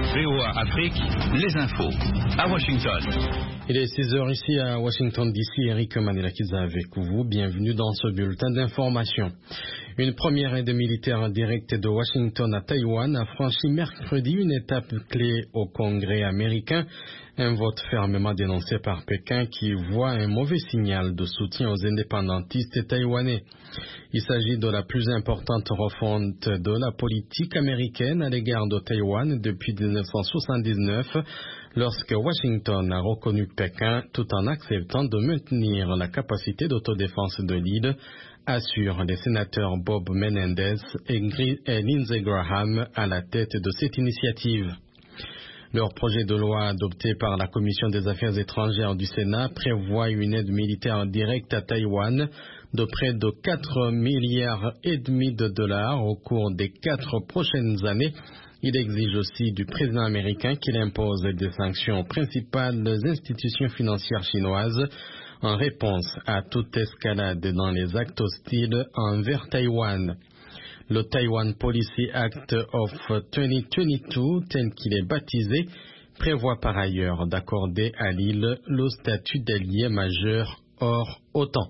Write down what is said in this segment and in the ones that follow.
VOA Afrique, les infos. À Washington. Il est 6h ici à Washington DC. Eric Manelakiza avec vous. Bienvenue dans ce bulletin d'information. Une première aide militaire directe de Washington à Taïwan a franchi mercredi une étape clé au Congrès américain. Un vote fermement dénoncé par Pékin qui voit un mauvais signal de soutien aux indépendantistes taïwanais. Il s'agit de la plus importante refonte de la politique américaine à l'égard de Taïwan depuis 1979, lorsque Washington a reconnu Pékin tout en acceptant de maintenir la capacité d'autodéfense de l'île, assurent les sénateurs Bob Menendez et Lindsey Graham à la tête de cette initiative. Leur projet de loi adopté par la Commission des Affaires étrangères du Sénat prévoit une aide militaire directe à Taïwan de près de 4,5 milliards de dollars au cours des 4 prochaines années. Il exige aussi du président américain qu'il impose des sanctions aux principales institutions financières chinoises en réponse à toute escalade dans les actes hostiles envers Taïwan. Le Taiwan Policy Act of 2022, tel qu'il est baptisé, prévoit par ailleurs d'accorder à l'île le statut d'allié majeur hors OTAN.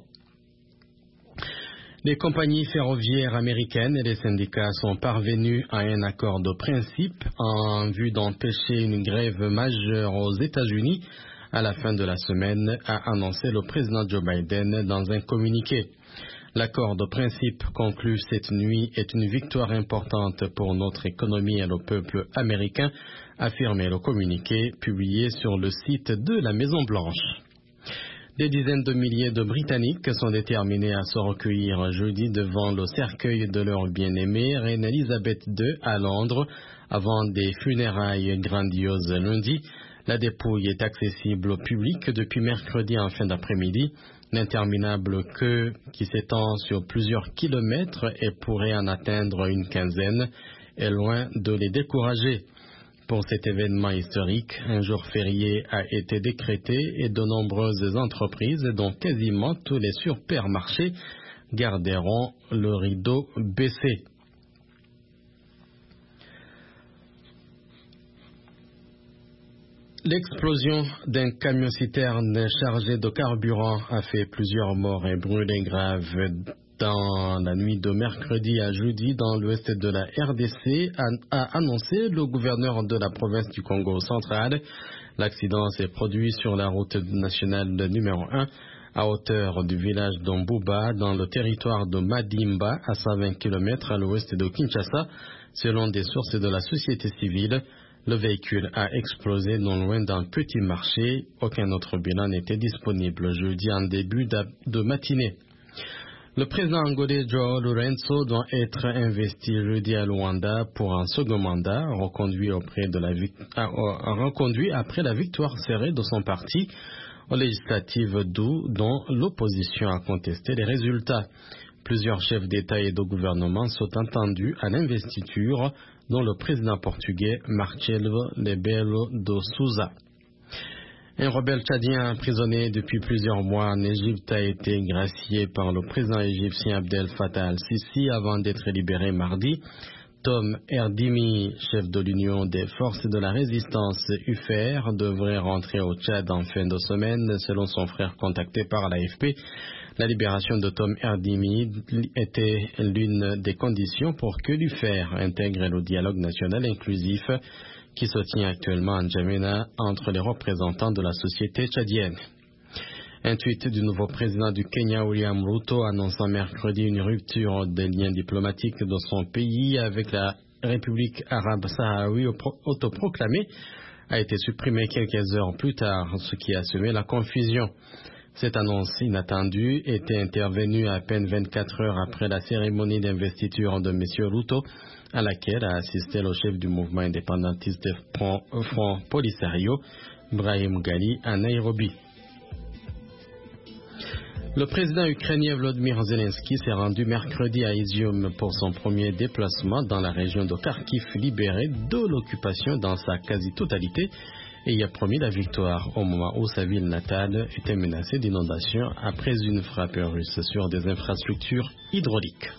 Les compagnies ferroviaires américaines et les syndicats sont parvenus à un accord de principe en vue d'empêcher une grève majeure aux États-Unis à la fin de la semaine, a annoncé le président Joe Biden dans un communiqué. L'accord de principe conclu cette nuit est une victoire importante pour notre économie et le peuple américain, affirmait le communiqué publié sur le site de la Maison-Blanche. Des dizaines de milliers de Britanniques sont déterminés à se recueillir jeudi devant le cercueil de leur bien-aimée, Reine Elisabeth II, à Londres, avant des funérailles grandioses lundi. La dépouille est accessible au public depuis mercredi en fin d'après-midi. L'interminable queue qui s'étend sur plusieurs kilomètres et pourrait en atteindre une quinzaine est loin de les décourager. Pour cet événement historique, un jour férié a été décrété et de nombreuses entreprises, dont quasiment tous les supermarchés, garderont le rideau baissé. L'explosion d'un camion-citerne chargé de carburant a fait plusieurs morts et brûlés graves dans la nuit de mercredi à jeudi dans l'ouest de la RDC, a annoncé le gouverneur de la province du Congo central. L'accident s'est produit sur la route nationale numéro 1 à hauteur du village d'Ombouba dans le territoire de Madimba à 120 km à l'ouest de Kinshasa, selon des sources de la société civile. Le véhicule a explosé non loin d'un petit marché. Aucun autre bilan n'était disponible jeudi en début de matinée. Le président angolais João Lourenço doit être investi jeudi à Luanda pour un second mandat, reconduit après la victoire serrée de son parti aux législatives dont l'opposition a contesté les résultats. Plusieurs chefs d'État et de gouvernement sont entendus à l'investiture, dont le président portugais Marcelo Rebelo de Sousa. Un rebelle tchadien emprisonné depuis plusieurs mois en Égypte a été gracié par le président égyptien Abdel Fattah al-Sisi avant d'être libéré mardi. Tom Erdimi, chef de l'Union des forces de la résistance UFR, devrait rentrer au Tchad en fin de semaine, selon son frère contacté par l'AFP. La libération de Tom Erdimi était l'une des conditions pour que l'UFR intègre le dialogue national inclusif qui se tient actuellement en N'Djamena entre les représentants de la société tchadienne. Un tweet du nouveau président du Kenya, William Ruto, annonçant mercredi une rupture des liens diplomatiques de son pays avec la République arabe sahraoui autoproclamée, a été supprimé quelques heures plus tard, ce qui a semé la confusion. Cette annonce inattendue était intervenue à peine 24 heures après la cérémonie d'investiture de M. Ruto, à laquelle a assisté le chef du mouvement indépendantiste Front Polisario, Brahim Ghali, à Nairobi. Le président ukrainien Volodymyr Zelensky s'est rendu mercredi à Izium pour son premier déplacement dans la région de Kharkiv libérée de l'occupation dans sa quasi-totalité et y a promis la victoire au moment où sa ville natale était menacée d'inondation après une frappe russe sur des infrastructures hydrauliques.